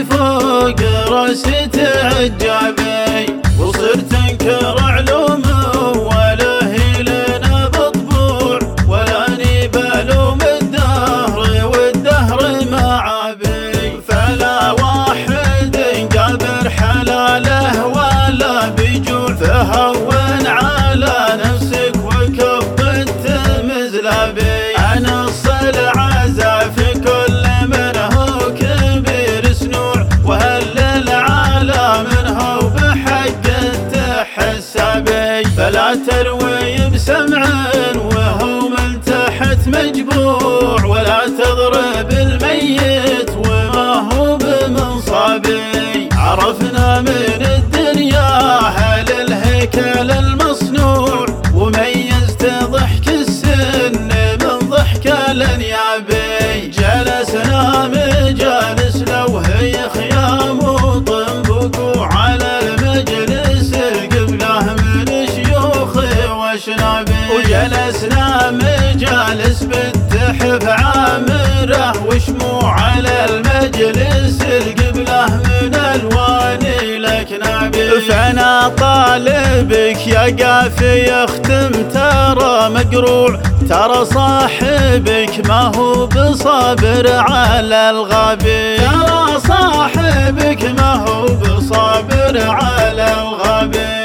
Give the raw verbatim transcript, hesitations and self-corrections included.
فوق راسي تعجبي، وصرت انكر علوم ولا هي لنا بطبوع، ولا اني بلوم الدهر والدهر معابي. فلا واحد قابر حلاله ولا بيجوع، فهون على نفسك وكبت مزلبي. انا الصلع في كل من هو كبير سنوع، وهل العالم منه بحق التحسبي. فلا تروي بسمع وهو من تحت مجبوع، ولا تضرب الميت وما هو بمنصبي. عرفنا من الدنيا هل الهيكل المصنوع، وميزت ضحك السن من ضحك الانيابي. جلسنا مجالس لو هي خيام وطنبق، على المجلس القبله من شيوخ واشنابي. وجلسنا مجالس بالتحف عامره وشموع، على المجلس القبله من الوان الاكنابي. فانا طالبك يا قافي يختم ترى مقروع، ترى صاحبك ما هو بصابر على الغبي. ترى صاحبك ما هو بصابر على الغبي.